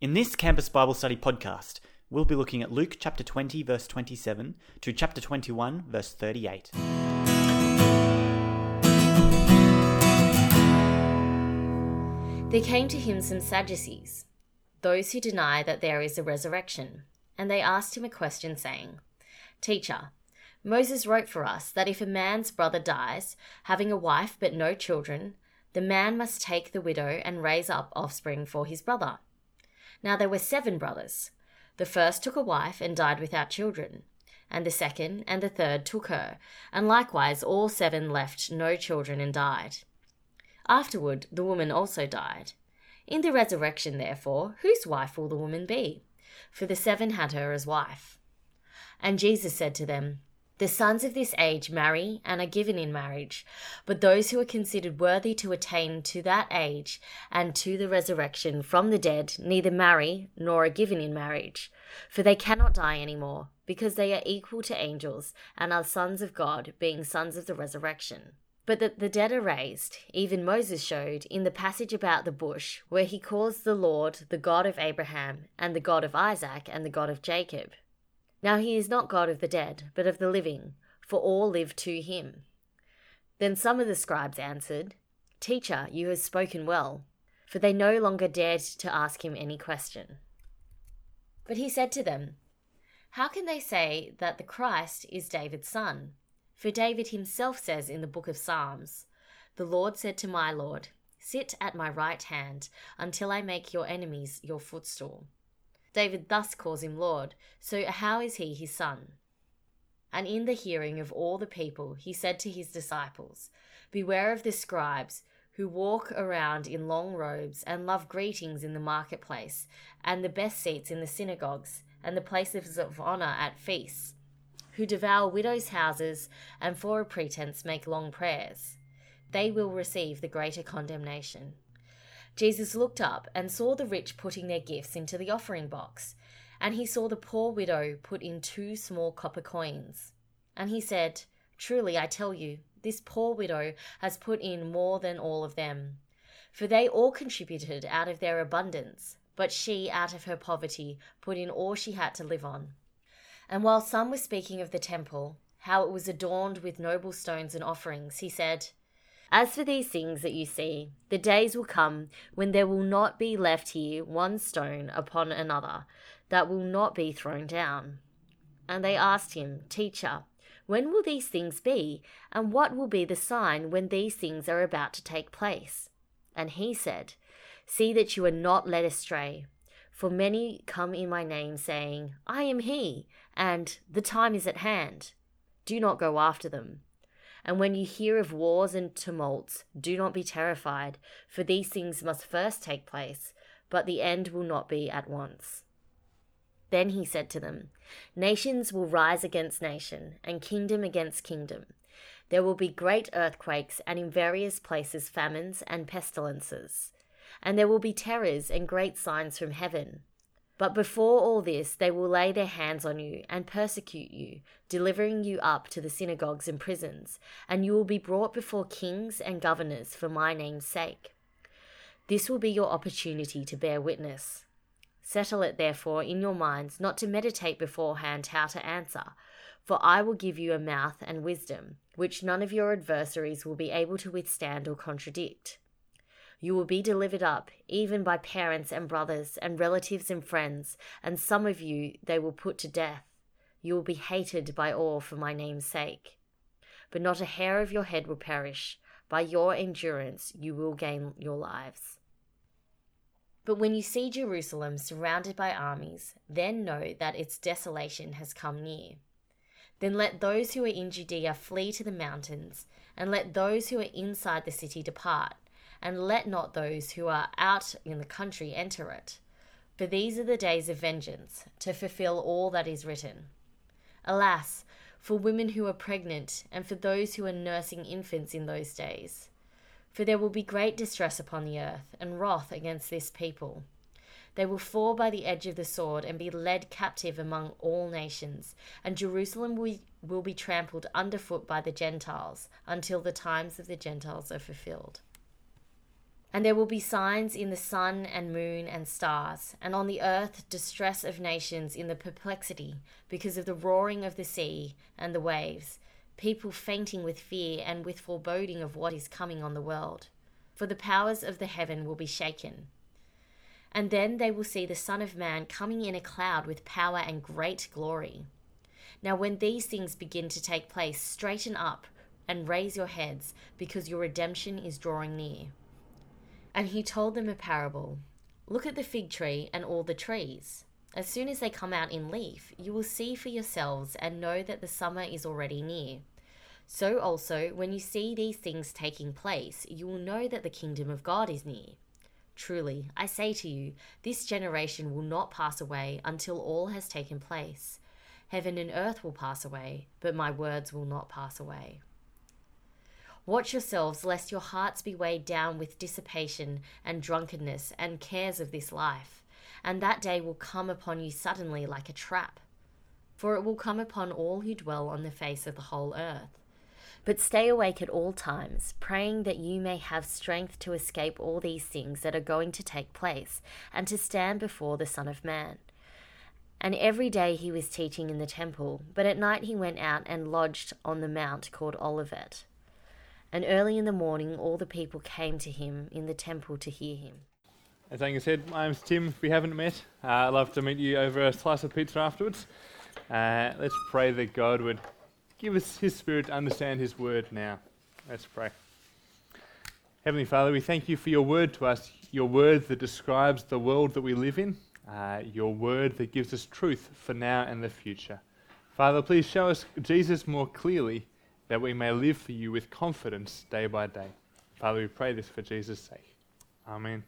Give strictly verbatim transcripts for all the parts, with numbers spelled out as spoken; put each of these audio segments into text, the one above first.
In this Campus Bible Study podcast, we'll be looking at Luke chapter twenty, verse twenty-seven to chapter twenty-one, verse thirty-eight. There came to him some Sadducees, those who deny that there is a resurrection, and they asked him a question, saying, "Teacher, Moses wrote for us that if a man's brother dies, having a wife but no children, the man must take the widow and raise up offspring for his brother. Now there were seven brothers. The first took a wife and died without children, and the second and the third took her, and likewise all seven left no children and died. Afterward the woman also died. In the resurrection, therefore, whose wife will the woman be? For the seven had her as wife." And Jesus said to them, "The sons of this age marry and are given in marriage, but those who are considered worthy to attain to that age and to the resurrection from the dead neither marry nor are given in marriage, for they cannot die any more, because they are equal to angels and are sons of God, being sons of the resurrection. But that the dead are raised, even Moses showed in the passage about the bush, where he calls the Lord the God of Abraham and the God of Isaac and the God of Jacob. Now he is not God of the dead, but of the living, for all live to him." Then some of the scribes answered, "Teacher, you have spoken well," for they no longer dared to ask him any question. But he said to them, "How can they say that the Christ is David's son? For David himself says in the book of Psalms, 'The Lord said to my Lord, sit at my right hand until I make your enemies your footstool.' David thus calls him Lord, so how is he his son?" And in the hearing of all the people, he said to his disciples, "Beware of the scribes who walk around in long robes and love greetings in the marketplace and the best seats in the synagogues and the places of honor at feasts, who devour widows' houses and for a pretense make long prayers. They will receive the greater condemnation." Jesus looked up and saw the rich putting their gifts into the offering box, and he saw the poor widow put in two small copper coins. And he said, "Truly I tell you, this poor widow has put in more than all of them. For they all contributed out of their abundance, but she, out of her poverty, put in all she had to live on." And while some were speaking of the temple, how it was adorned with noble stones and offerings, he said, "As for these things that you see, the days will come when there will not be left here one stone upon another that will not be thrown down." And they asked him, "Teacher, when will these things be? And what will be the sign when these things are about to take place?" And he said, "See that you are not led astray. For many come in my name, saying, 'I am he,' and 'the time is at hand.' Do not go after them. And when you hear of wars and tumults, do not be terrified, for these things must first take place, but the end will not be at once." Then he said to them, "Nations will rise against nation, and kingdom against kingdom. There will be great earthquakes, and in various places famines and pestilences. And there will be terrors and great signs from heaven. But before all this, they will lay their hands on you and persecute you, delivering you up to the synagogues and prisons, and you will be brought before kings and governors for my name's sake. This will be your opportunity to bear witness. Settle it therefore in your minds not to meditate beforehand how to answer, for I will give you a mouth and wisdom, which none of your adversaries will be able to withstand or contradict. You will be delivered up, even by parents and brothers and relatives and friends, and some of you they will put to death. You will be hated by all for my name's sake. But not a hair of your head will perish. By your endurance you will gain your lives. But when you see Jerusalem surrounded by armies, then know that its desolation has come near. Then let those who are in Judea flee to the mountains, and let those who are inside the city depart. And let not those who are out in the country enter it. For these are the days of vengeance, to fulfill all that is written. Alas, for women who are pregnant, and for those who are nursing infants in those days. For there will be great distress upon the earth, and wrath against this people. They will fall by the edge of the sword, and be led captive among all nations, and Jerusalem will, will be trampled underfoot by the Gentiles, until the times of the Gentiles are fulfilled. And there will be signs in the sun and moon and stars, and on the earth distress of nations in the perplexity because of the roaring of the sea and the waves, people fainting with fear and with foreboding of what is coming on the world. For the powers of the heaven will be shaken. And then they will see the Son of Man coming in a cloud with power and great glory. Now when these things begin to take place, straighten up and raise your heads, because your redemption is drawing near. And he told them a parable. Look at the fig tree and all the trees. As soon as they come out in leaf, you will see for yourselves and know that the summer is already near. So also, when you see these things taking place, you will know that the kingdom of God is near. Truly, I say to you, this generation will not pass away until all has taken place. Heaven and earth will pass away, but my words will not pass away. Watch yourselves, lest your hearts be weighed down with dissipation and drunkenness and cares of this life, and that day will come upon you suddenly like a trap. For it will come upon all who dwell on the face of the whole earth. But stay awake at all times, praying that you may have strength to escape all these things that are going to take place, and to stand before the Son of Man. And every day he was teaching in the temple, but at night he went out and lodged on the mount called Olivet. And early in the morning all the people came to him in the temple to hear him. As Angus said, my name's Tim. If we haven't met, uh, I'd love to meet you over a slice of pizza afterwards. Uh, let's pray that God would give us his Spirit to understand his word now. Let's pray. Heavenly Father, we thank you for your word to us, your word that describes the world that we live in, uh, your word that gives us truth for now and the future. Father, please show us Jesus more clearly, that we may live for you with confidence day by day. Father, we pray this for Jesus' sake. Amen.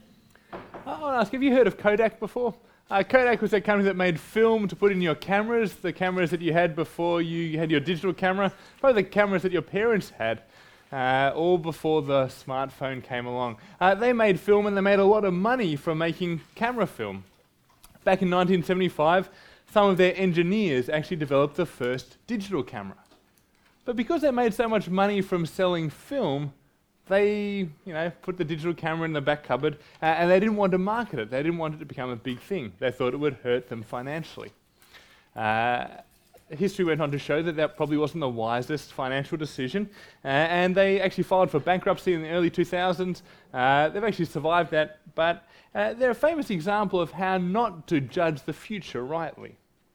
I want to ask, have you heard of Kodak before? Uh, Kodak was a company that made film to put in your cameras, the cameras that you had before you had your digital camera, probably the cameras that your parents had, uh, all before the smartphone came along. Uh, they made film and they made a lot of money from making camera film. Back in nineteen seventy-five, some of their engineers actually developed the first digital camera. But because they made so much money from selling film, they, you know, put the digital camera in the back cupboard, uh, and they didn't want to market it. They didn't want it to become a big thing. They thought it would hurt them financially. Uh, history went on to show that that probably wasn't the wisest financial decision, uh, and they actually filed for bankruptcy in the early two thousands. Uh, they've actually survived that, but uh, they're a famous example of how not to judge the future rightly.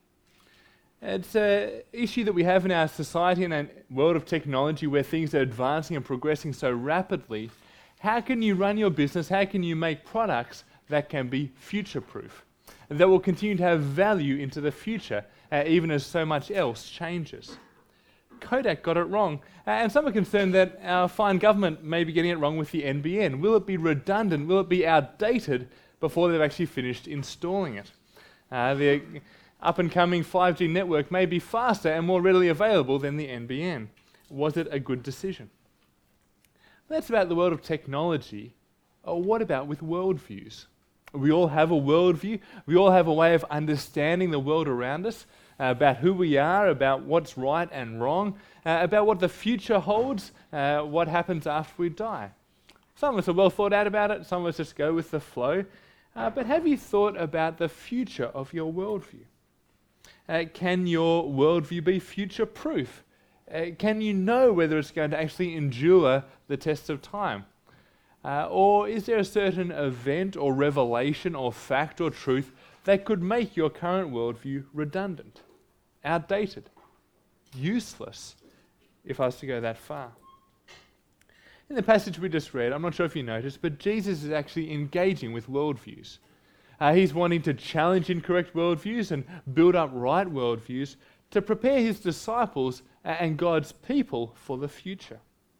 It's an issue that we have in our society and a world of technology where things are advancing and progressing so rapidly. How can you run your business? How can you make products that can be future-proof, that will continue to have value into the future, uh, even as so much else changes? Kodak got it wrong, uh, and some are concerned that our fine government may be getting it wrong with the N B N. Will it be redundant? Will it be outdated before they've actually finished installing it? Uh, the up-and-coming five G network may be faster and more readily available than the N B N. Was it a good decision? That's about the world of technology. Oh, what about with worldviews? We all have a worldview. We all have a way of understanding the world around us, uh, about who we are, about what's right and wrong, uh, about what the future holds, uh, what happens after we die. Some of us are well thought out about it. Some of us just go with the flow. Uh, but have you thought about the future of your worldview? Uh, can your worldview be future-proof? Uh, can you know whether it's going to actually endure the test of time? Uh, or is there a certain event or revelation or fact or truth that could make your current worldview redundant, outdated, useless, if I was to go that far? In the passage we just read, I'm not sure if you noticed, but Jesus is actually engaging with worldviews. Uh, he's wanting to challenge incorrect worldviews and build up right worldviews to prepare his disciples and God's people for the future.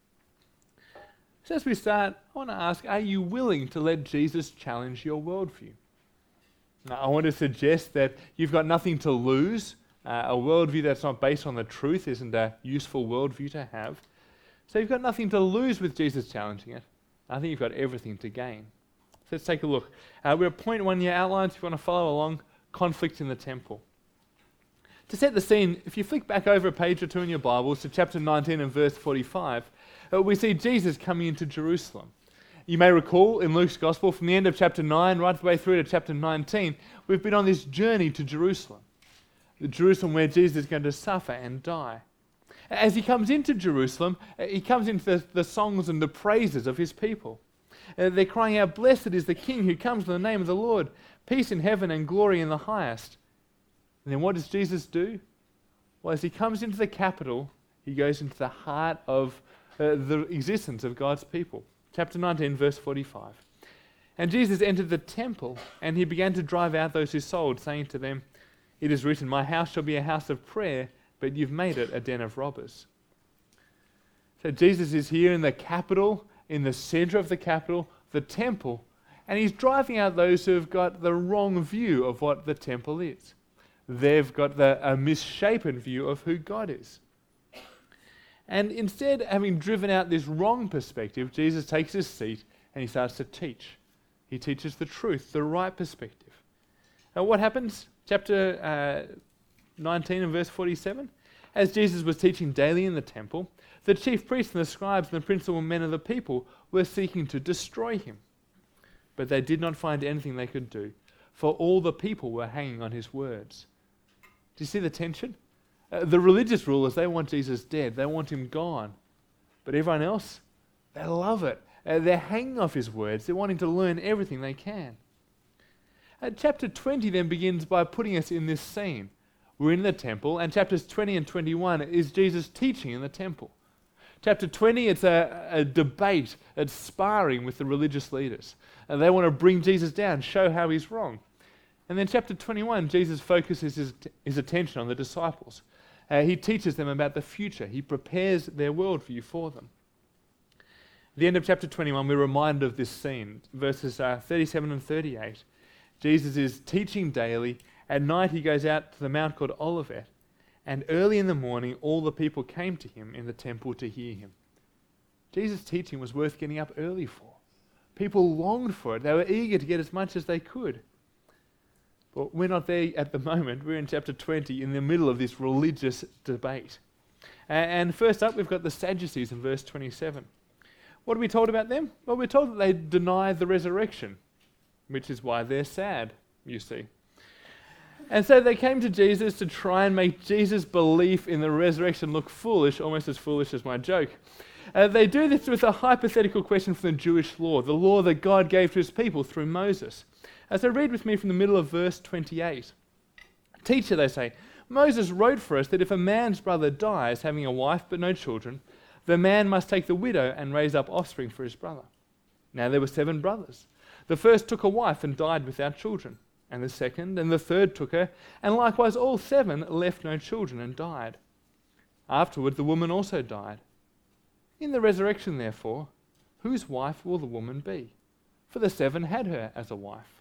So as we start, I want to ask, are you willing to let Jesus challenge your worldview? Now, I want to suggest that you've got nothing to lose. Uh, a worldview that's not based on the truth isn't a useful worldview to have. So you've got nothing to lose with Jesus challenging it. I think you've got everything to gain. So let's take a look. Uh, we're at point one in your outlines. If you want to follow along, conflict in the temple. To set the scene, if you flick back over a page or two in your Bibles to chapter nineteen and verse forty-five, uh, we see Jesus coming into Jerusalem. You may recall in Luke's Gospel, from the end of chapter nine right the way through to chapter nineteen, we've been on this journey to Jerusalem. The Jerusalem where Jesus is going to suffer and die. As he comes into Jerusalem, he comes into the, the songs and the praises of his people. Uh, they're crying out, "Blessed is the King who comes in the name of the Lord, peace in heaven and glory in the highest." And then what does Jesus do? Well, as he comes into the capital, he goes into the heart of uh, the existence of God's people. Chapter nineteen, verse forty-five. "And Jesus entered the temple, and he began to drive out those who sold, saying to them, 'It is written, my house shall be a house of prayer, but you've made it a den of robbers.'" So Jesus is here in the capital, in the center of the capital, the temple, and he's driving out those who have got the wrong view of what the temple is. They've got the, a misshapen view of who God is. And instead, having driven out this wrong perspective, Jesus takes his seat and he starts to teach. He teaches the truth, the right perspective. Now what happens? Chapter uh, nineteen and verse forty-seven. "As Jesus was teaching daily in the temple, the chief priests and the scribes and the principal men of the people were seeking to destroy him. But they did not find anything they could do, for all the people were hanging on his words." Do you see the tension? Uh, the religious rulers, they want Jesus dead. They want him gone. But everyone else, they love it. Uh, they're hanging off his words. They're wanting to learn everything they can. Uh, chapter twenty then begins by putting us in this scene. We're in the temple, and chapters twenty and twenty-one is Jesus teaching in the temple. Chapter twenty, it's a, a debate, it's sparring with the religious leaders. And they want to bring Jesus down, show how he's wrong. And then chapter twenty-one, Jesus focuses his, his attention on the disciples. Uh, he teaches them about the future. He prepares their worldview for them. At the end of chapter twenty-one, we're reminded of this scene, verses uh, thirty-seven and thirty-eight. Jesus is teaching daily. At night he goes out to the mount called Olivet. And early in the morning, all the people came to him in the temple to hear him. Jesus' teaching was worth getting up early for. People longed for it. They were eager to get as much as they could. But we're not there at the moment. We're in chapter twenty, in the middle of this religious debate. And first up, we've got the Sadducees in verse twenty-seven. What are we told about them? Well, we're told that they deny the resurrection, which is why they're sad, you see. And so they came to Jesus to try and make Jesus' belief in the resurrection look foolish, almost as foolish as my joke. Uh, they do this with a hypothetical question from the Jewish law, the law that God gave to his people through Moses. Uh, so read with me from the middle of verse twenty-eight. "Teacher," they say, "Moses wrote for us that if a man's brother dies having a wife but no children, the man must take the widow and raise up offspring for his brother. Now there were seven brothers. The first took a wife and died without children. And the second and the third took her, and likewise all seven left no children and died. Afterward the woman also died. In the resurrection, therefore, whose wife will the woman be? For the seven had her as a wife."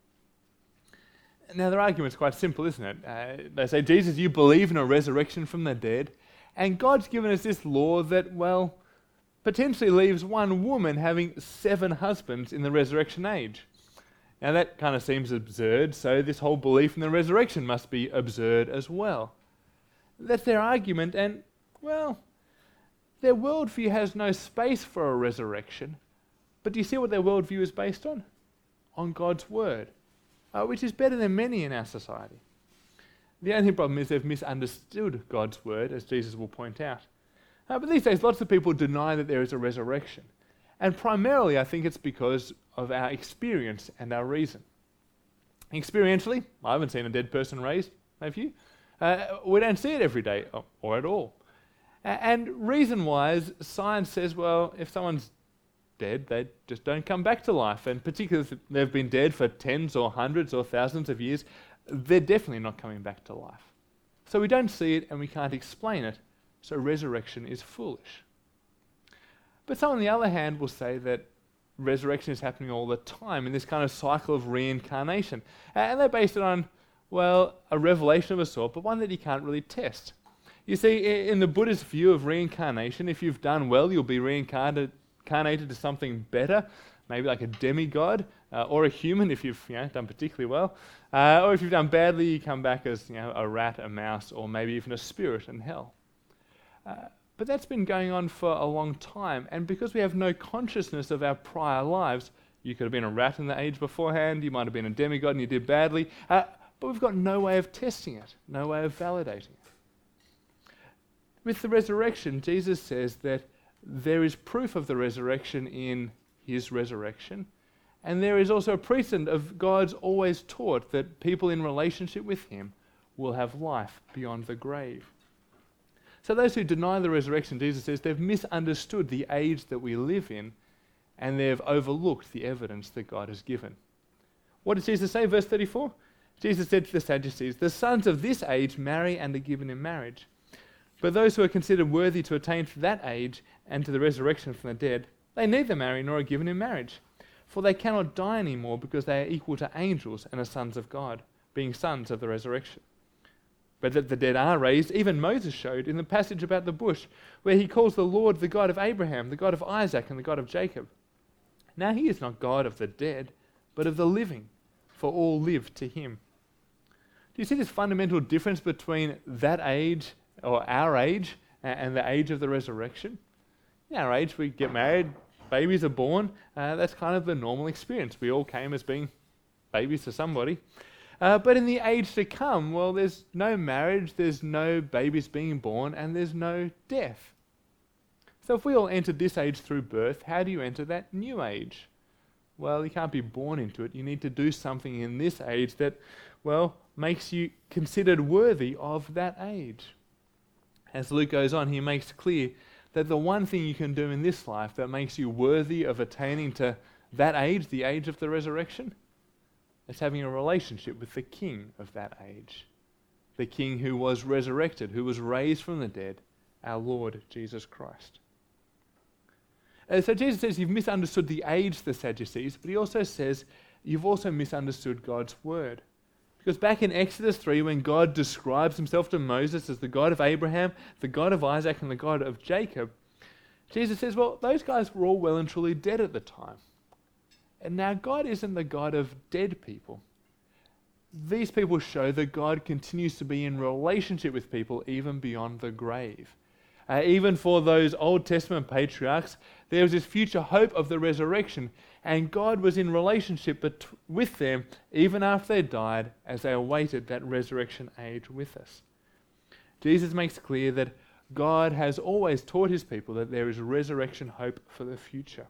Now their argument's quite simple, isn't it? Uh, they say, "Jesus, you believe in a resurrection from the dead, and God's given us this law that, well, potentially leaves one woman having seven husbands in the resurrection age. Now that kind of seems absurd, so this whole belief in the resurrection must be absurd as well." That's their argument, and, well, their worldview has no space for a resurrection. But do you see what their worldview is based on? On God's word, uh, which is better than many in our society. The only problem is they've misunderstood God's word, as Jesus will point out. Uh, but these days, lots of people deny that there is a resurrection. And primarily, I think it's because of our experience and our reason. Experientially, I haven't seen a dead person raised, have you? Uh, we don't see it every day, or, or at all. Uh, and reason-wise, science says, well, if someone's dead, they just don't come back to life. And particularly if they've been dead for tens or hundreds or thousands of years, they're definitely not coming back to life. So we don't see it and we can't explain it, so resurrection is foolish. But some, on the other hand, will say that resurrection is happening all the time in this kind of cycle of reincarnation. And they base it on, well, a revelation of a sort, but one that you can't really test. You see, in the Buddhist view of reincarnation, if you've done well, you'll be reincarnated to something better, maybe like a demigod, uh, or a human if you've you know, done particularly well. Uh, or if you've done badly, you come back as you know, a rat, a mouse, or maybe even a spirit in hell. Uh, But that's been going on for a long time, and because we have no consciousness of our prior lives, you could have been a rat in the age beforehand, you might have been a demigod and you did badly, uh, but we've got no way of testing it, no way of validating it. With the resurrection, Jesus says that there is proof of the resurrection in his resurrection, and there is also a precedent of God's always taught that people in relationship with him will have life beyond the grave. So those who deny the resurrection, Jesus says, they've misunderstood the age that we live in, and they've overlooked the evidence that God has given. What does Jesus say? Verse thirty-four. Jesus said to the Sadducees, "The sons of this age marry and are given in marriage. But those who are considered worthy to attain to that age and to the resurrection from the dead, they neither marry nor are given in marriage. For they cannot die any more because they are equal to angels and are sons of God, being sons of the resurrection. But that the dead are raised, even Moses showed in the passage about the bush, where he calls the Lord the God of Abraham, the God of Isaac, and the God of Jacob. Now he is not God of the dead, but of the living, for all live to him." Do you see this fundamental difference between that age, or our age, and the age of the resurrection? In our age, we get married, babies are born, uh, that's kind of the normal experience. We all came as being babies to somebody. Uh, but in the age to come, well, there's no marriage, there's no babies being born, and there's no death. So if we all entered this age through birth, how do you enter that new age? Well, you can't be born into it. You need to do something in this age that, well, makes you considered worthy of that age. As Luke goes on, he makes clear that the one thing you can do in this life that makes you worthy of attaining to that age, the age of the resurrection, is having a relationship with the King of that age. The King who was resurrected, who was raised from the dead, our Lord Jesus Christ. Uh, so Jesus says you've misunderstood the age, the Sadducees, but he also says you've also misunderstood God's word. Because back in Exodus three, when God describes himself to Moses as the God of Abraham, the God of Isaac, and the God of Jacob, Jesus says, well, those guys were all well and truly dead at the time. And now God isn't the God of dead people. These people show that God continues to be in relationship with people even beyond the grave. Uh, even for those Old Testament patriarchs, there was this future hope of the resurrection, and God was in relationship bet- with them even after they died as they awaited that resurrection age with us. Jesus makes clear that God has always taught his people that there is resurrection hope for the future.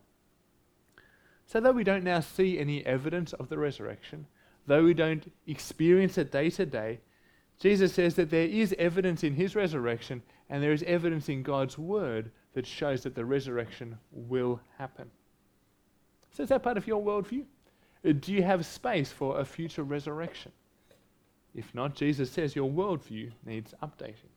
So though we don't now see any evidence of the resurrection, though we don't experience it day to day, Jesus says that there is evidence in his resurrection, and there is evidence in God's word that shows that the resurrection will happen. So is that part of your worldview? Uh, Do you have space for a future resurrection? If not, Jesus says your worldview needs updating.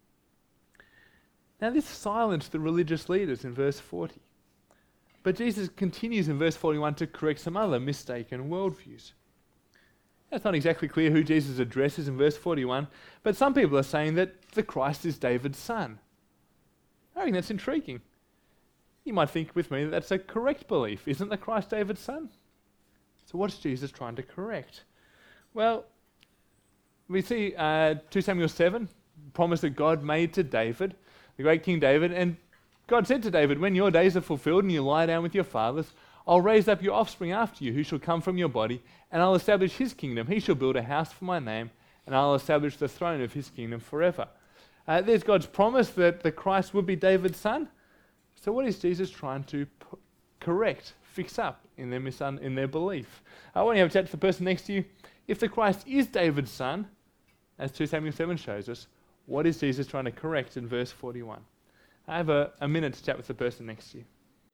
Now this silenced the religious leaders in verse forty. But Jesus continues in verse forty-one to correct some other mistaken worldviews. It's not exactly clear who Jesus addresses in verse forty-one, but some people are saying that the Christ is David's son. I think that's intriguing. You might think with me that that's a correct belief. Isn't the Christ David's son? So what's Jesus trying to correct? Well, we see uh, two Samuel seven, promise that God made to David, the great King David, and God said to David, when your days are fulfilled and you lie down with your fathers, I'll raise up your offspring after you, who shall come from your body, and I'll establish his kingdom. He shall build a house for my name, and I'll establish the throne of his kingdom forever. Uh, there's God's promise that the Christ would be David's son. So what is Jesus trying to p- correct, fix up in their misun- in their belief? I want you to have a chat to the person next to you. If the Christ is David's son, as two Samuel seven shows us, what is Jesus trying to correct in verse forty-one? I have a, a minute to chat with the person next to you.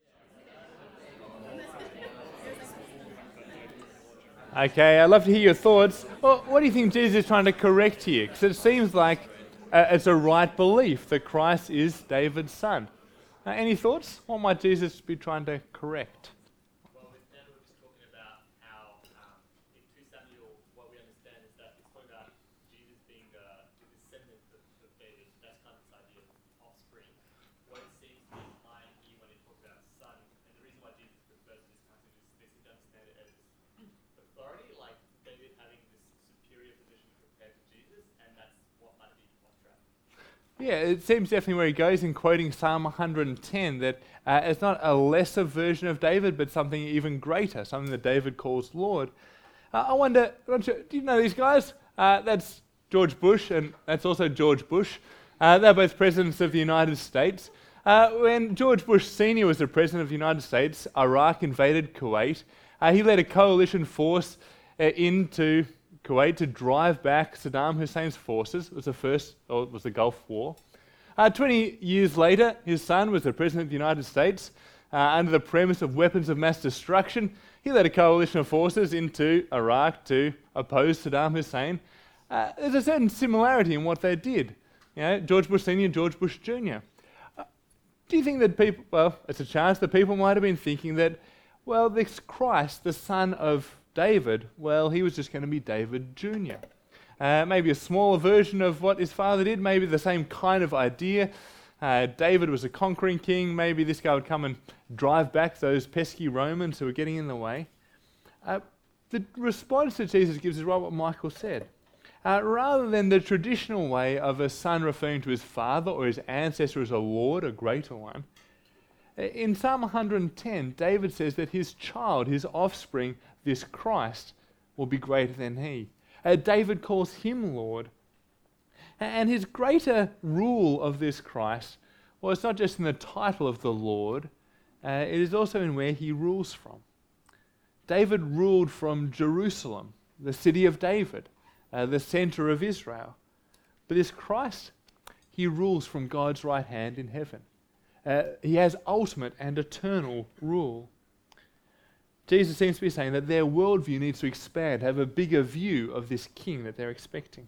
Okay, I'd love to hear your thoughts. Well, what do you think Jesus is trying to correct here? Because it seems like uh, it's a right belief that Christ is David's son. Uh, any thoughts? What might Jesus be trying to correct? Well, with Dan, we were just talking about how um, in two Samuel, what we understand is that it's talking about Jesus being uh, the descendant of, of David. That's kind of this idea of offspring. What it seems to be implying here when it talks about son, and the reason why Jesus refers to this concept is they seem to understand it as authority, like David having this superior position compared to Jesus, and that's what might be off track. Yeah, it seems definitely where he goes in quoting Psalm one hundred ten that uh, it's not a lesser version of David, but something even greater, something that David calls Lord. Uh, I wonder, I'm not sure, do you know these guys? Uh, that's George Bush, and that's also George Bush. Uh, they're both presidents of the United States. Uh, when George Bush Senior was the president of the United States, Iraq invaded Kuwait. Uh, he led a coalition force uh, into Kuwait to drive back Saddam Hussein's forces. It was the first, or it was the Gulf War. Uh, Twenty years later, his son was the president of the United States. Uh, under the premise of weapons of mass destruction, he led a coalition of forces into Iraq to oppose Saddam Hussein. Uh, there's a certain similarity in what they did. You know, George Bush Senior, George Bush Junior Uh, do you think that people, well, it's a chance that people might have been thinking that, well, this Christ, the son of David, well, he was just going to be David Junior Uh, maybe a smaller version of what his father did, maybe the same kind of idea. Uh, David was a conquering king, maybe this guy would come and drive back those pesky Romans who were getting in the way. Uh, the response that Jesus gives is right what Michael said. Uh, rather than the traditional way of a son referring to his father or his ancestor as a lord, a greater one, in Psalm one hundred ten, David says that his child, his offspring, this Christ, will be greater than he. Uh, David calls him Lord. And his greater rule of this Christ, well, it's not just in the title of the Lord, uh, it is also in where he rules from. David ruled from Jerusalem, the city of David, uh, the center of Israel. But this Christ, he rules from God's right hand in heaven. Uh, he has ultimate and eternal rule. Jesus seems to be saying that their worldview needs to expand, have a bigger view of this king that they're expecting.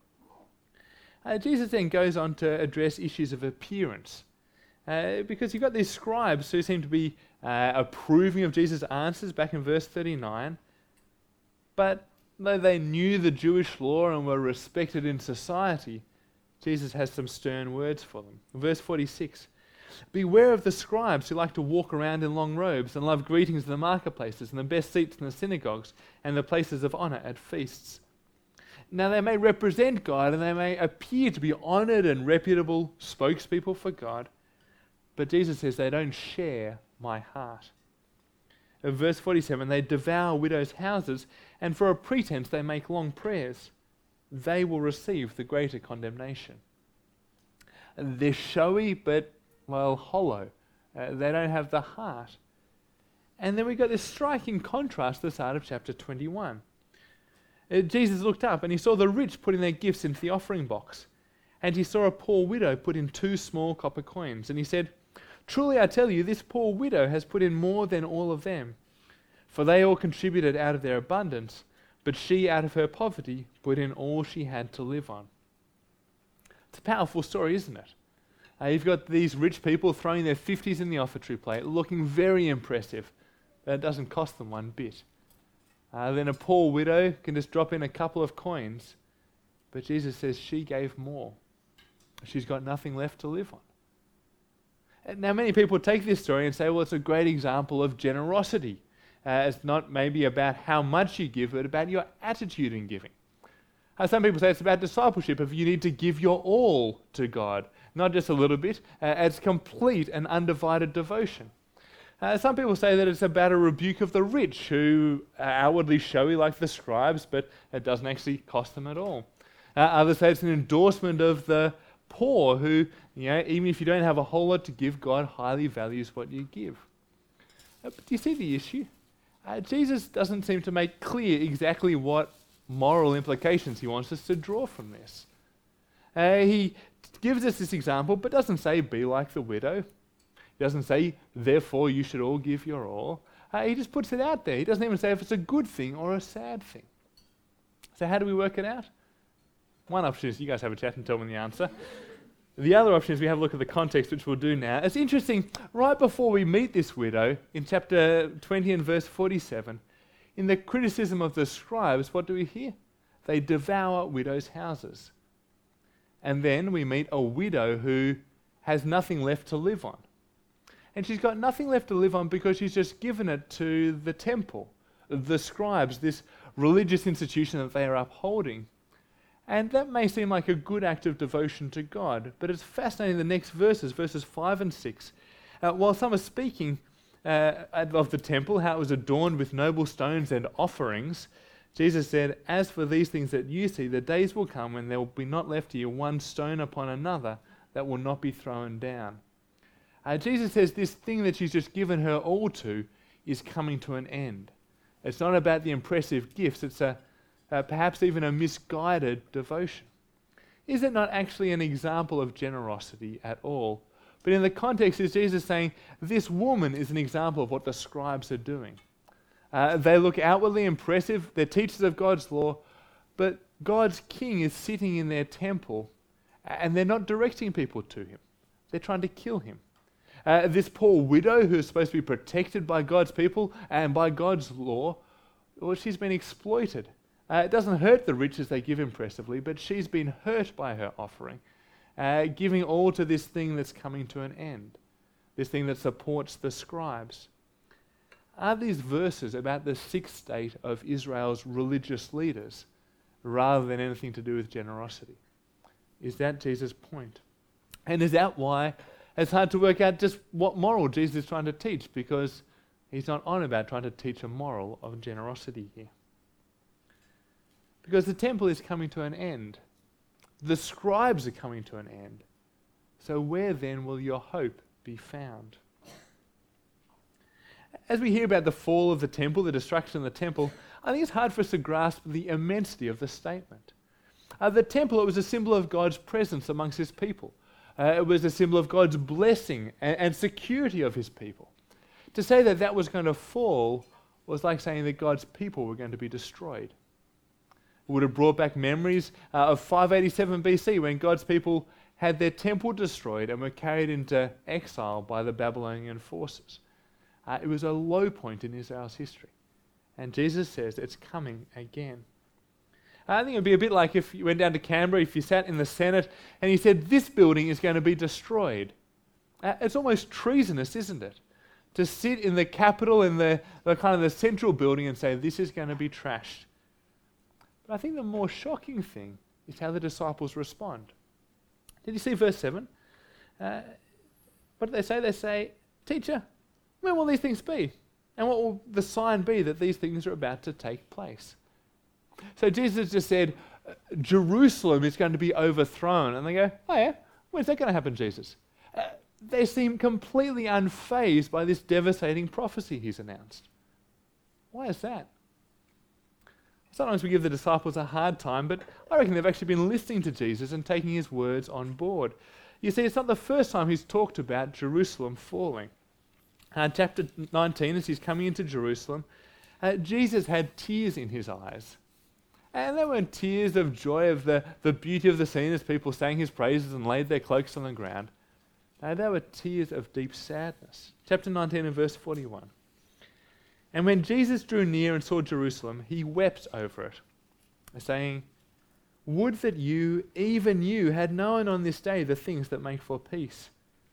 Uh, Jesus then goes on to address issues of appearance. Uh, because you've got these scribes who seem to be uh, approving of Jesus' answers back in verse thirty-nine. But though they knew the Jewish law and were respected in society, Jesus has some stern words for them. Verse forty-six. Beware of the scribes who like to walk around in long robes and love greetings in the marketplaces and the best seats in the synagogues and the places of honor at feasts. Now they may represent God and they may appear to be honored and reputable spokespeople for God, but Jesus says they don't share my heart. In verse forty-seven, they devour widows' houses and for a pretense they make long prayers. They will receive the greater condemnation. They're showy but well, hollow. Uh, they don't have the heart. And then we've got this striking contrast at the start of chapter twenty-one. Uh, Jesus looked up and he saw the rich putting their gifts into the offering box. And he saw a poor widow put in two small copper coins. And he said, "Truly I tell you, this poor widow has put in more than all of them. For they all contributed out of their abundance, but she out of her poverty put in all she had to live on." It's a powerful story, isn't it? Uh, you've got these rich people throwing their fifties in the offertory plate, looking very impressive. That doesn't cost them one bit. Uh, then a poor widow can just drop in a couple of coins, but Jesus says she gave more. She's got nothing left to live on. And now many people take this story and say, well, it's a great example of generosity. Uh, it's not maybe about how much you give, but about your attitude in giving. Uh, some people say it's about discipleship, if you need to give your all to God. Not just a little bit, uh, it's complete and undivided devotion. Uh, some people say that it's about a rebuke of the rich who are outwardly showy like the scribes, but it doesn't actually cost them at all. Uh, others say it's an endorsement of the poor who, you know, even if you don't have a whole lot to give, God highly values what you give. Uh, but do you see the issue? Uh, Jesus doesn't seem to make clear exactly what moral implications he wants us to draw from this. Uh, he gives us this example, but doesn't say be like the widow. He doesn't say, therefore you should all give your all. Uh, he just puts it out there. He doesn't even say if it's a good thing or a sad thing. So how do we work it out? One option is you guys have a chat and tell me the answer. The other option is we have a look at the context, which we'll do now. It's interesting, right before we meet this widow, in chapter twenty and verse forty-seven, in the criticism of the scribes, what do we hear? They devour widows' houses. And then we meet a widow who has nothing left to live on. And she's got nothing left to live on because she's just given it to the temple, the scribes, this religious institution that they are upholding. And that may seem like a good act of devotion to God, but it's fascinating the next verses, verses five and six. Uh, while some are speaking uh, of the temple, how it was adorned with noble stones and offerings, Jesus said, "As for these things that you see, the days will come when there will be not left here one stone upon another that will not be thrown down." Uh, Jesus says this thing that she's just given her all to is coming to an end. It's not about the impressive gifts, it's a uh, perhaps even a misguided devotion. Is it not actually an example of generosity at all? But in the context is Jesus saying, this woman is an example of what the scribes are doing. Uh, they look outwardly impressive, they're teachers of God's law, but God's king is sitting in their temple and they're not directing people to him. They're trying to kill him. Uh, this poor widow who is supposed to be protected by God's people and by God's law, well, she's been exploited. Uh, it doesn't hurt the rich as they give impressively, but she's been hurt by her offering, uh, giving all to this thing that's coming to an end, this thing that supports the scribes. Are these verses about the sick state of Israel's religious leaders rather than anything to do with generosity? Is that Jesus' point? And is that why it's hard to work out just what moral Jesus is trying to teach? Because he's not on about trying to teach a moral of generosity here. Because the temple is coming to an end. The scribes are coming to an end. So where then will your hope be found? As we hear about the fall of the temple, the destruction of the temple, I think it's hard for us to grasp the immensity of the statement. Uh, the temple, it was a symbol of God's presence amongst his people. Uh, it was a symbol of God's blessing and, and security of his people. To say that that was going to fall was like saying that God's people were going to be destroyed. It would have brought back memories uh, of five eighty-seven B C when God's people had their temple destroyed and were carried into exile by the Babylonian forces. Uh, it was a low point in Israel's history. And Jesus says it's coming again. I think it would be a bit like if you went down to Canberra, if you sat in the Senate and he said, this building is going to be destroyed. Uh, it's almost treasonous, isn't it? To sit in the capital, in the, the kind of the central building and say, this is going to be trashed. But I think the more shocking thing is how the disciples respond. Did you see verse seven? Uh, what do they say? They say, "Teacher, when will these things be? And what will the sign be that these things are about to take place?" So Jesus just said, Jerusalem is going to be overthrown. And they go, "Oh yeah, when's that going to happen, Jesus?" Uh, they seem completely unfazed by this devastating prophecy he's announced. Why is that? Sometimes we give the disciples a hard time, but I reckon they've actually been listening to Jesus and taking his words on board. You see, it's not the first time he's talked about Jerusalem falling. Uh, chapter nineteen, as he's coming into Jerusalem, uh, Jesus had tears in his eyes. And they weren't tears of joy of the, the beauty of the scene as people sang his praises and laid their cloaks on the ground. No, they were tears of deep sadness. Chapter nineteen and verse forty-one. "And when Jesus drew near and saw Jerusalem, he wept over it, saying, 'Would that you, even you, had known on this day the things that make for peace.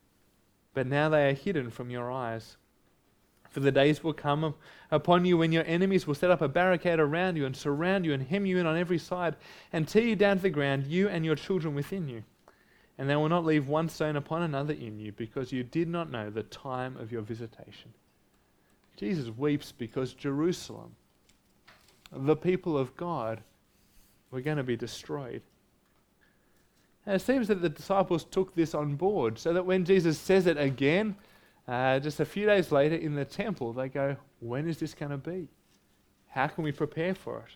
But now they are hidden from your eyes. For the days will come upon you when your enemies will set up a barricade around you and surround you and hem you in on every side and tear you down to the ground, you and your children within you. And they will not leave one stone upon another in you, because you did not know the time of your visitation.'" Jesus weeps because Jerusalem, the people of God, were going to be destroyed. And it seems that the disciples took this on board, so that when Jesus says it again, uh, just a few days later in the temple, they go, when is this going to be? How can we prepare for it?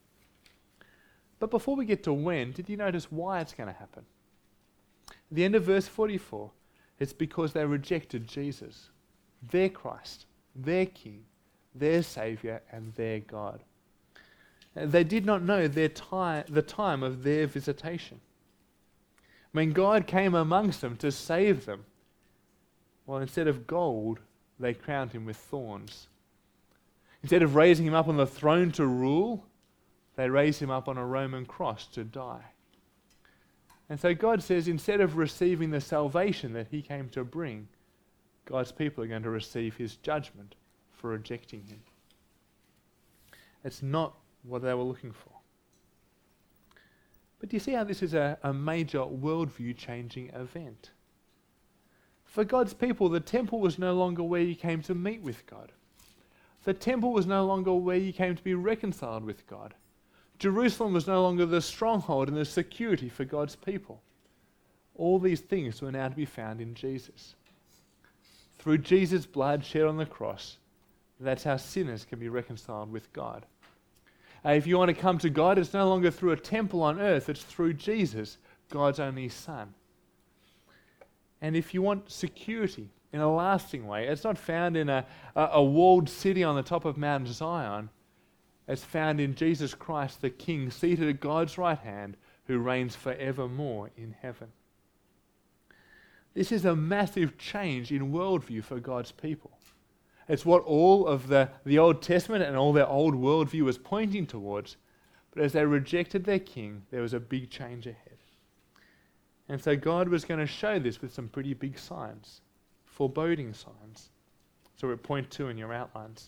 But before we get to when, did you notice why it's going to happen? At the end of verse forty-four, it's because they rejected Jesus, their Christ, their King, their Saviour, and their God. And they did not know their time, the time of their visitation. When God came amongst them to save them, well, instead of gold, they crowned him with thorns. Instead of raising him up on the throne to rule, they raised him up on a Roman cross to die. And so God says, instead of receiving the salvation that he came to bring, God's people are going to receive his judgment for rejecting him. It's not what they were looking for. But do you see how this is a, a major worldview changing event? For God's people, the temple was no longer where you came to meet with God. The temple was no longer where you came to be reconciled with God. Jerusalem was no longer the stronghold and the security for God's people. All these things were now to be found in Jesus. Through Jesus' blood shed on the cross, that's how sinners can be reconciled with God. Uh, if you want to come to God, it's no longer through a temple on earth, it's through Jesus, God's only Son. And if you want security in a lasting way, it's not found in a, a, a walled city on the top of Mount Zion. It's found in Jesus Christ, the King, seated at God's right hand, who reigns forevermore in heaven. This is a massive change in worldview for God's people. It's what all of the, the Old Testament and all their old worldview was pointing towards. But as they rejected their king, there was a big change ahead. And so God was going to show this with some pretty big signs, foreboding signs. So we're at point two in your outlines.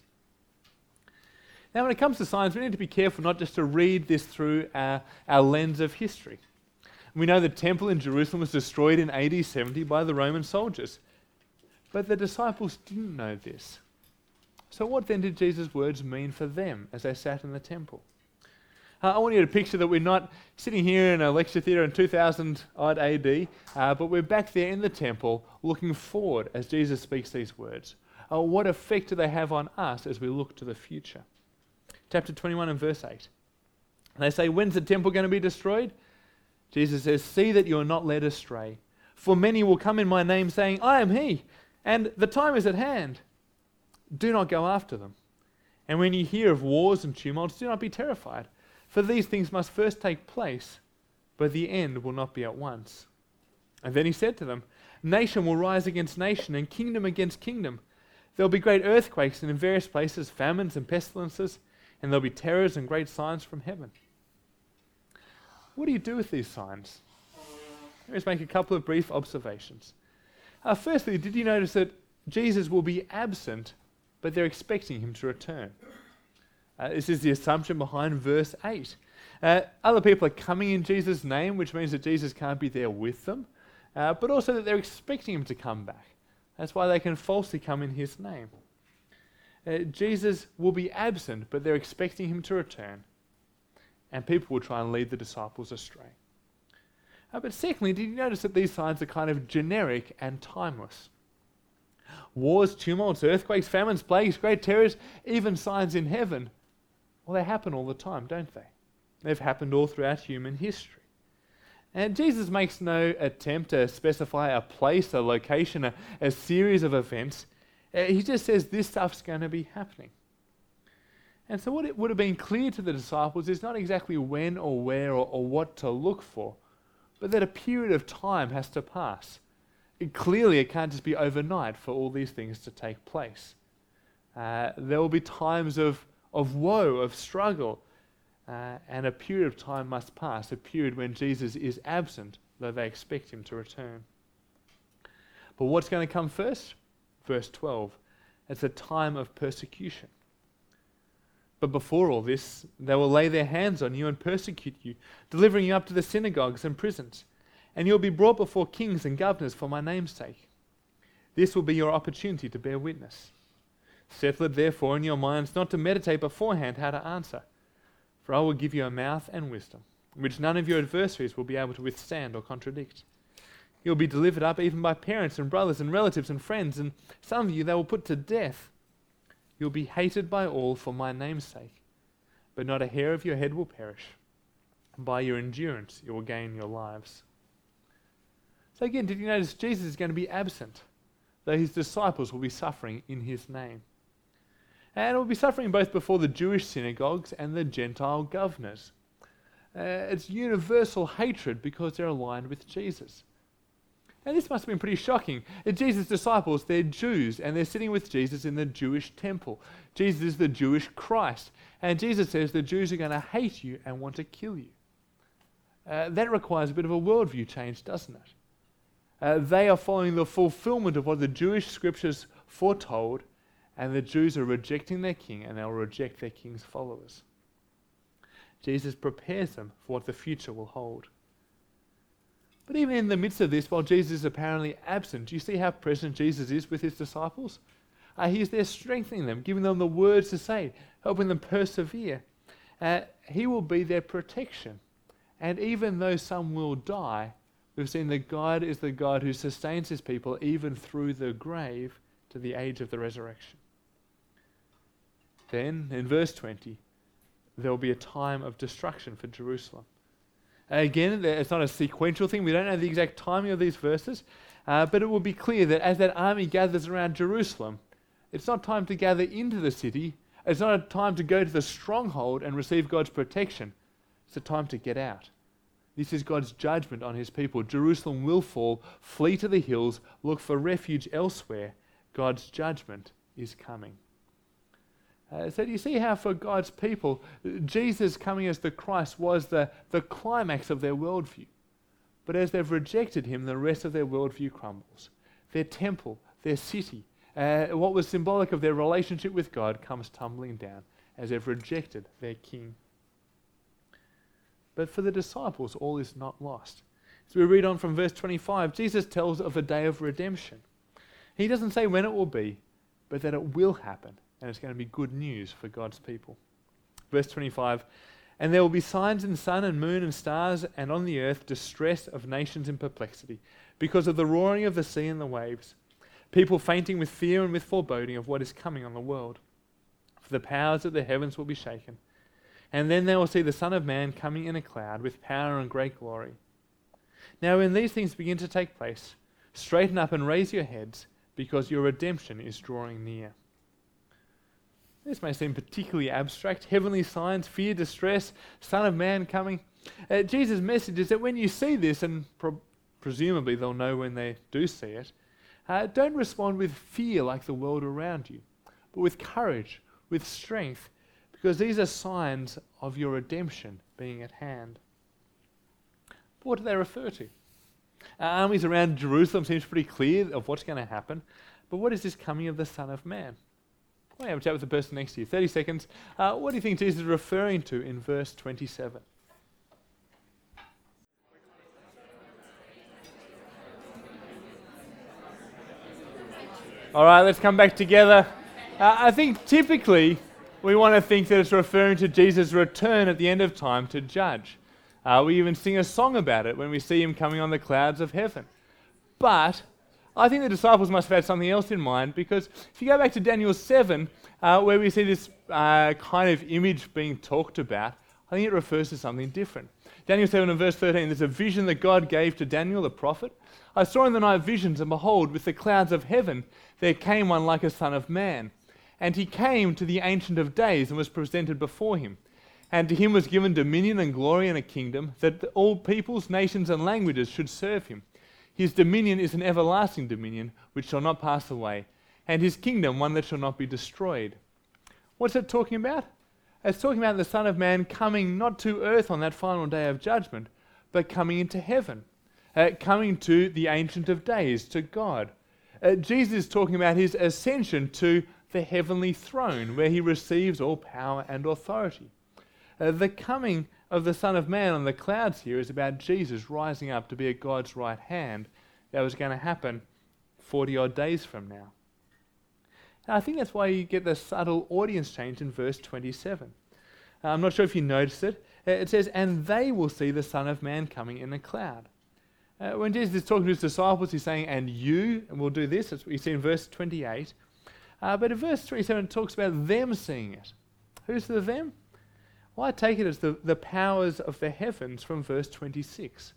Now when it comes to signs, we need to be careful not just to read this through our, our lens of history. We know the temple in Jerusalem was destroyed in A D seventy by the Roman soldiers. But the disciples didn't know this. So what then did Jesus' words mean for them as they sat in the temple? Uh, I want you to picture that we're not sitting here in a lecture theatre in two thousand odd A D, uh, but we're back there in the temple looking forward as Jesus speaks these words. Uh, what effect do they have on us as we look to the future? Chapter twenty-one and verse eight. They say, when's the temple going to be destroyed? Jesus says, see that you are not led astray. For many will come in my name saying, I am he, and the time is at hand. Do not go after them. And when you hear of wars and tumults, do not be terrified. For these things must first take place, but the end will not be at once. And then he said to them, nation will rise against nation, and kingdom against kingdom. There will be great earthquakes, and in various places famines and pestilences, and there will be terrors and great signs from heaven. What do you do with these signs? Let's make a couple of brief observations. Uh, firstly, did you notice that Jesus will be absent, but they're expecting him to return? Uh, this is the assumption behind verse eight. Uh, other people are coming in Jesus' name, which means that Jesus can't be there with them, uh, but also that they're expecting him to come back. That's why they can falsely come in his name. Uh, Jesus will be absent, but they're expecting him to return, and people will try and lead the disciples astray. Uh, but secondly, did you notice that these signs are kind of generic and timeless? Wars, tumults, earthquakes, famines, plagues, great terrors, even signs in heaven. Well, they happen all the time, don't they? They've happened all throughout human history. And Jesus makes no attempt to specify a place, a location, a, a series of events. Uh, he just says this stuff's going to be happening. And so what it would have been clear to the disciples is not exactly when or where or, or what to look for, but that a period of time has to pass. It, clearly, it can't just be overnight for all these things to take place. Uh, there will be times of, of woe, of struggle, uh, and a period of time must pass, a period when Jesus is absent, though they expect him to return. But what's going to come first? Verse twelve. It's a time of persecution. But before all this, they will lay their hands on you and persecute you, delivering you up to the synagogues and prisons. And you'll be brought before kings and governors for my name's sake. This will be your opportunity to bear witness. Settle it therefore in your minds not to meditate beforehand how to answer. For I will give you a mouth and wisdom, which none of your adversaries will be able to withstand or contradict. You'll be delivered up even by parents and brothers and relatives and friends, and some of you they will put to death. You'll be hated by all for my name's sake, but not a hair of your head will perish. By your endurance you will gain your lives. So again, did you notice Jesus is going to be absent, though his disciples will be suffering in his name? And will be suffering both before the Jewish synagogues and the Gentile governors. Uh, it's universal hatred because they're aligned with Jesus. And this must have been pretty shocking. Jesus' disciples, they're Jews, and they're sitting with Jesus in the Jewish temple. Jesus is the Jewish Christ. And Jesus says the Jews are going to hate you and want to kill you. Uh, that requires a bit of a worldview change, doesn't it? Uh, they are following the fulfillment of what the Jewish scriptures foretold, and the Jews are rejecting their king, and they'll reject their king's followers. Jesus prepares them for what the future will hold. But even in the midst of this, while Jesus is apparently absent, do you see how present Jesus is with his disciples? Uh, he is there strengthening them, giving them the words to say, helping them persevere. Uh, he will be their protection. And even though some will die, we've seen that God is the God who sustains his people even through the grave to the age of the resurrection. Then, in verse twenty, there will be a time of destruction for Jerusalem. Again, it's not a sequential thing. We don't know the exact timing of these verses, uh, but it will be clear that as that army gathers around Jerusalem, it's not time to gather into the city. It's not a time to go to the stronghold and receive God's protection. It's a time to get out. This is God's judgment on his people. Jerusalem will fall, flee to the hills, look for refuge elsewhere. God's judgment is coming. Uh, so do you see how for God's people, Jesus coming as the Christ was the, the climax of their worldview. But as they've rejected him, the rest of their worldview crumbles. Their temple, their city, uh, what was symbolic of their relationship with God comes tumbling down as they've rejected their king. But for the disciples, all is not lost. As we read on from verse twenty-five, Jesus tells of a day of redemption. He doesn't say when it will be, but that it will happen, and it's going to be good news for God's people. Verse twenty-five, and there will be signs in the sun and moon and stars, and on the earth distress of nations in perplexity, because of the roaring of the sea and the waves, people fainting with fear and with foreboding of what is coming on the world. For the powers of the heavens will be shaken. And then they will see the Son of Man coming in a cloud with power and great glory. Now when these things begin to take place, straighten up and raise your heads, because your redemption is drawing near. This may seem particularly abstract. Heavenly signs, fear, distress, Son of Man coming. Uh, Jesus' message is that when you see this, and pro- presumably they'll know when they do see it, uh, don't respond with fear like the world around you, but with courage, with strength, because these are signs of your redemption being at hand. But what do they refer to? Uh, armies around Jerusalem seems pretty clear of what's going to happen, but what is this coming of the Son of Man? I want to have a chat with the person next to you. thirty seconds. Uh, what do you think Jesus is referring to in verse twenty-seven? All right, let's come back together. Uh, I think typically we want to think that it's referring to Jesus' return at the end of time to judge. Uh, we even sing a song about it when we see him coming on the clouds of heaven. But I think the disciples must have had something else in mind, because if you go back to Daniel seven, uh, where we see this uh, kind of image being talked about, I think it refers to something different. Daniel seven and verse thirteen, there's a vision that God gave to Daniel the prophet. I saw in the night visions, and behold, with the clouds of heaven there came one like a son of man. And he came to the Ancient of Days and was presented before him. And to him was given dominion and glory and a kingdom, that all peoples, nations and languages should serve him. His dominion is an everlasting dominion which shall not pass away, and his kingdom one that shall not be destroyed. What's it talking about? It's talking about the Son of Man coming not to earth on that final day of judgment, but coming into heaven, uh, coming to the Ancient of Days, to God. Uh, Jesus is talking about his ascension to the heavenly throne, where he receives all power and authority. Uh, the coming of the Son of Man on the clouds here is about Jesus rising up to be at God's right hand. That was going to happen forty odd days from now. Now, I think that's why you get the subtle audience change in verse twenty-seven. Uh, I'm not sure if you noticed it. Uh, it says, and they will see the Son of Man coming in a cloud. Uh, when Jesus is talking to his disciples, he's saying, and you will do this. That's what you see in verse twenty-eight. Uh, but in verse twenty-seven, it talks about them seeing it. Who's the them? Well, I take it as the, the powers of the heavens from verse twenty-six.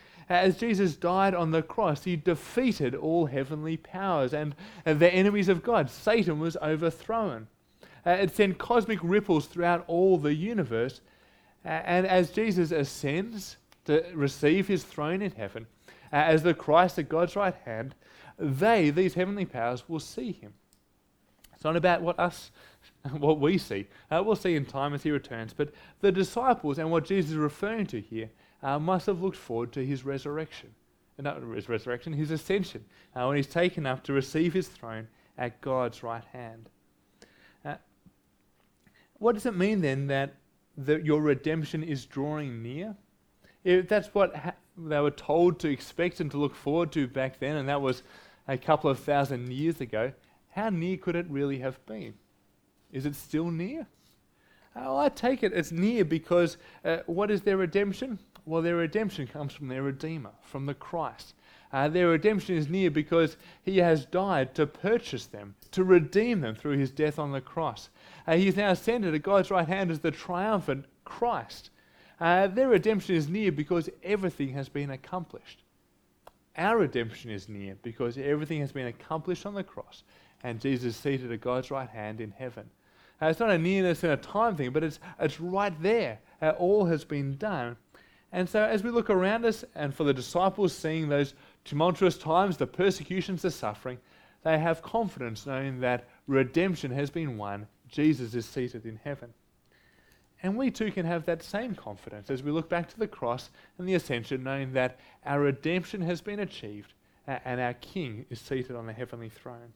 As Jesus died on the cross, he defeated all heavenly powers and, and the enemies of God. Satan was overthrown. Uh, it sent cosmic ripples throughout all the universe. Uh, and as Jesus ascends to receive his throne in heaven, uh, as the Christ at God's right hand, they, these heavenly powers, will see him. It's not about what us, what we see. Uh, we'll see in time as he returns. But the disciples and what Jesus is referring to here uh, must have looked forward to his resurrection. Uh, not his resurrection, his ascension, uh, when he's taken up to receive his throne at God's right hand. Uh, what does it mean then that that your redemption is drawing near, if that's what ha- they were told to expect and to look forward to back then, and that was a couple of thousand years ago, how near could it really have been? Is it still near? Uh, well, I take it it's near because uh, what is their redemption? Well, their redemption comes from their Redeemer, from the Christ. Uh, their redemption is near because he has died to purchase them, to redeem them through his death on the cross. Uh, he is now ascended at God's right hand as the triumphant Christ. Uh, their redemption is near because everything has been accomplished. Our redemption is near because everything has been accomplished on the cross and Jesus is seated at God's right hand in heaven. Uh, it's not a nearness and a time thing, but it's, it's right there. Uh, all has been done. And so as we look around us, and for the disciples seeing those tumultuous times, the persecutions, the suffering, they have confidence knowing that redemption has been won. Jesus is seated in heaven. And we too can have that same confidence as we look back to the cross and the ascension, knowing that our redemption has been achieved uh, and our King is seated on the heavenly throne.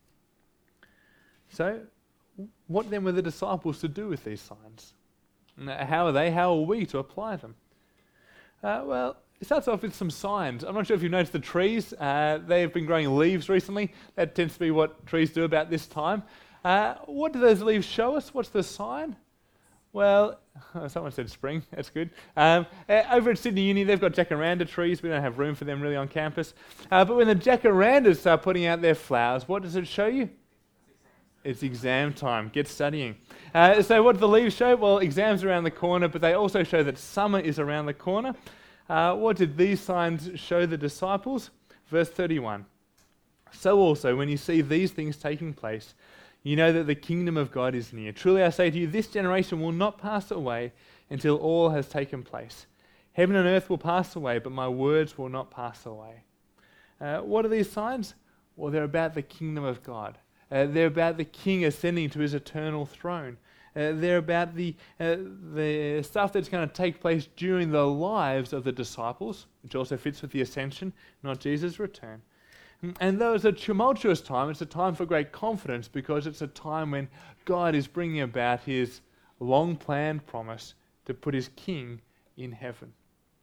So, what then were the disciples to do with these signs? How are they? How are we to apply them? Uh, well, it starts off with some signs. I'm not sure if you've noticed the trees. Uh, they've been growing leaves recently. That tends to be what trees do about this time. Uh, what do those leaves show us? What's the sign? Well, oh, someone said spring. That's good. Um, uh, over at Sydney Uni, they've got jacaranda trees. We don't have room for them really on campus. Uh, but when the jacarandas start putting out their flowers, what does it show you? It's exam time. Get studying. Uh, so what do the leaves show? Well, exams are around the corner, but they also show that summer is around the corner. Uh, what did these signs show the disciples? Verse thirty-one. So also, when you see these things taking place, you know that the kingdom of God is near. Truly I say to you, this generation will not pass away until all has taken place. Heaven and earth will pass away, but my words will not pass away. Uh, what are these signs? Well, they're about the kingdom of God. Uh, they're about the King ascending to his eternal throne. Uh, they're about the uh, the stuff that's going to take place during the lives of the disciples, which also fits with the ascension, not Jesus' return. And though it's a tumultuous time, it's a time for great confidence because it's a time when God is bringing about his long-planned promise to put his King in heaven.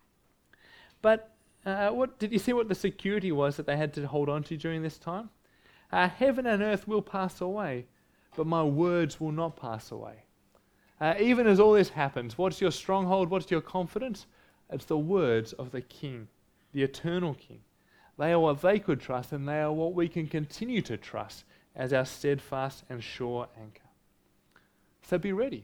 But uh, what did you see what the security was that they had to hold on to during this time? Uh, heaven and earth will pass away, but my words will not pass away. Uh, even as all this happens, what's your stronghold? What's your confidence? It's the words of the King, the eternal King. They are what they could trust, and they are what we can continue to trust as our steadfast and sure anchor. So be ready.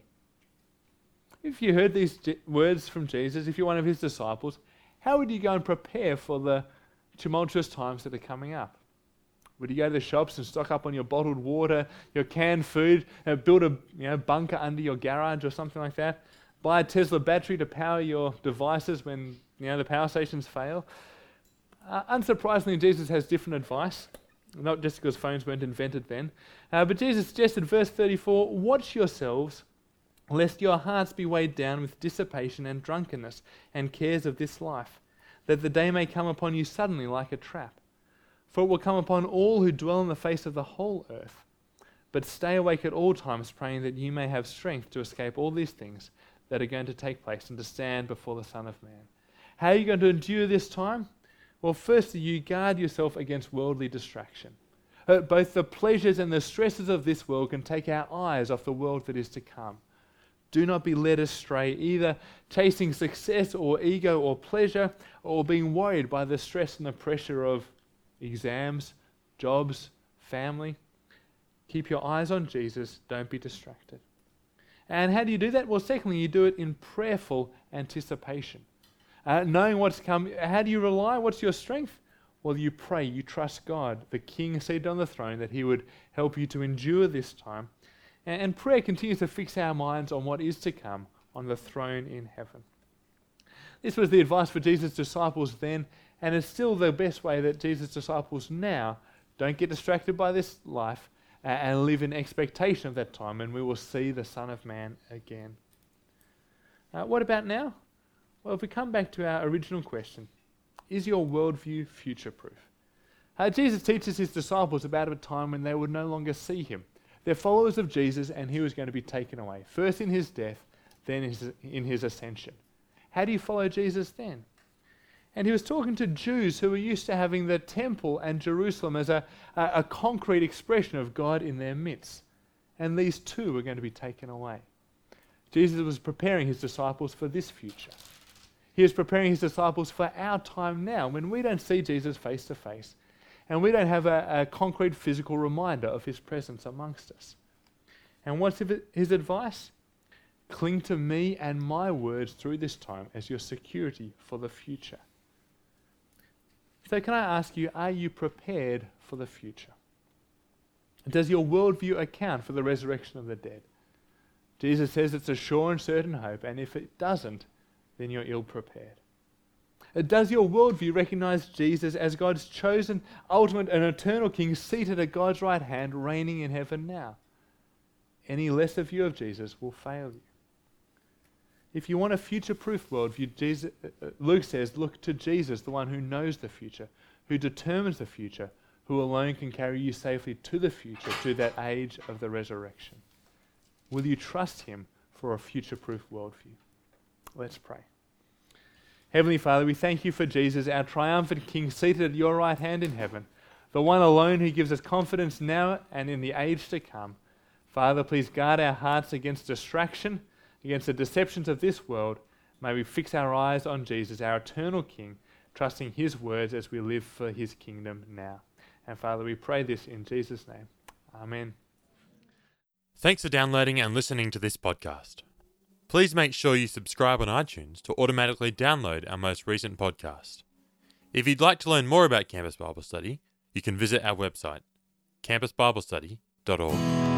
If you heard these j- words from Jesus, if you're one of his disciples, how would you go and prepare for the tumultuous times that are coming up? Would you go to the shops and stock up on your bottled water, your canned food, uh, build a you know, bunker under your garage or something like that? Buy a Tesla battery to power your devices when you know the power stations fail? Uh, unsurprisingly, Jesus has different advice, not just because phones weren't invented then. Uh, but Jesus suggested, verse thirty-four, watch yourselves, lest your hearts be weighed down with dissipation and drunkenness and cares of this life, that the day may come upon you suddenly like a trap. For it will come upon all who dwell on the face of the whole earth. But stay awake at all times, praying that you may have strength to escape all these things that are going to take place and to stand before the Son of Man. How are you going to endure this time? Well, firstly, you guard yourself against worldly distraction. Uh, both the pleasures and the stresses of this world can take our eyes off the world that is to come. Do not be led astray, either chasing success or ego or pleasure, or being worried by the stress and the pressure of exams, jobs, family. Keep your eyes on Jesus. Don't be distracted. And how do you do that? Well, secondly, you do it in prayerful anticipation. Uh, knowing what's come, how do you rely? What's your strength? Well, you pray, you trust God, the King seated on the throne, that he would help you to endure this time. And, and prayer continues to fix our minds on what is to come on the throne in heaven. This was the advice for Jesus' disciples then, and it's still the best way that Jesus' disciples now don't get distracted by this life uh, and live in expectation of that time, and we will see the Son of Man again. Uh, what about now? Well, if we come back to our original question, is your worldview future-proof? Uh, Jesus teaches his disciples about a time when they would no longer see him. They're followers of Jesus, and he was going to be taken away, first in his death, then his, in his ascension. How do you follow Jesus then? And he was talking to Jews who were used to having the temple and Jerusalem as a, a, a concrete expression of God in their midst. And these two were going to be taken away. Jesus was preparing his disciples for this future. He was preparing his disciples for our time now, when we don't see Jesus face to face, and we don't have a, a concrete physical reminder of his presence amongst us. And what's his advice? Cling to me and my words through this time as your security for the future. So can I ask you, are you prepared for the future? Does your worldview account for the resurrection of the dead? Jesus says it's a sure and certain hope, and if it doesn't, then you're ill prepared. Does your worldview recognize Jesus as God's chosen, ultimate and eternal King seated at God's right hand, reigning in heaven now? Any lesser view of Jesus will fail you. If you want a future-proof worldview, Jesus, uh, Luke says, look to Jesus, the one who knows the future, who determines the future, who alone can carry you safely to the future, to that age of the resurrection. Will you trust him for a future-proof worldview? Let's pray. Heavenly Father, we thank you for Jesus, our triumphant King, seated at your right hand in heaven, the one alone who gives us confidence now and in the age to come. Father, please guard our hearts against distraction, against the deceptions of this world. May we fix our eyes on Jesus, our eternal King, trusting his words as we live for his kingdom now. And Father, we pray this in Jesus' name. Amen. Thanks for downloading and listening to this podcast. Please make sure you subscribe on iTunes to automatically download our most recent podcast. If you'd like to learn more about Campus Bible Study, you can visit our website, campus bible study dot org.